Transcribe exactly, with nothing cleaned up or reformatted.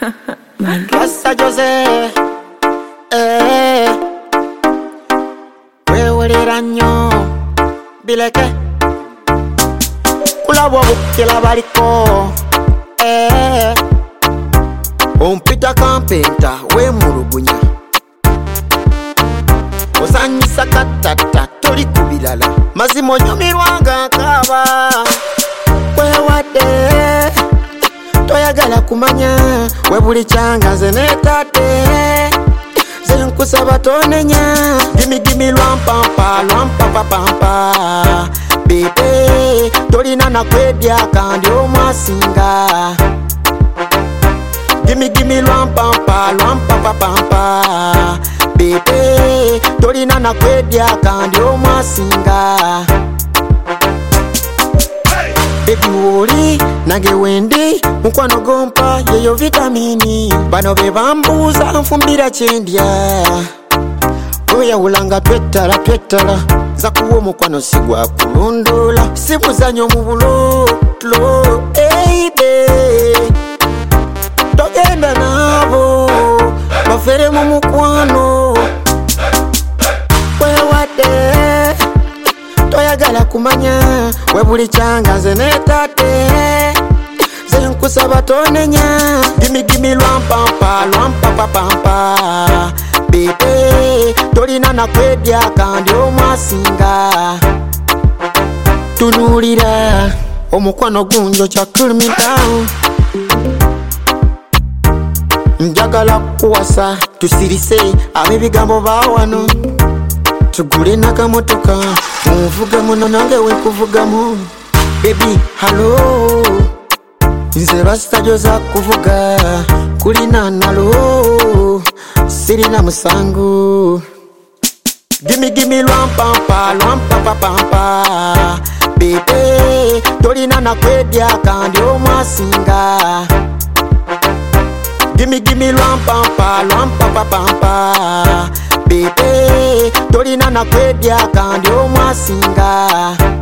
Rasta Jose, eh, wewe nnyo bileke kulabwa bukela baliko, eh, ompita kampenta we mulugunya osanyisa katata toli kubilala mazimo nyumirwanga nkaba wewadde toyagala kumanya we buli kyanga nze netate ze nkusaba tonenya gimi gimi lwampampa lwampapapampa bebe tolina nakwedya kandi omwasinga gimi gimi lwampampa lwampapapampa bebe tolina nakwedya kandi omwasinga baby woli nage wendi mukwano gompa yeyo vitamini bano be bambuza nfumbira kyendya oyawulanga twetala twetala za kuwo mukwano sigwa kulundula sibuzanyo mu bulo lo eibe togenda nabo bafere mu mukwano wewadde toyagala kumanya we buli kyanga nze netate ze nkusaba tonenya gimi gimi lwampampa lwampapapampa bebe tolina nakwedya kandi omwasinga tunulira omukwano gunjo kya cool me down njagala kuwasa tusirise abebigambo bawano tugule nakamotoka unvuga muno nange wekuvugamu baby hello nze Rasta Jose kuvuga kulina nalo sirina musangu gimi gimi lwampampa lwampapapampa bebe tolina nakwedya kandi omwasinga gimi gimi lwampampa lwampapapampa bebe tolina nakwedya kandi omwasinga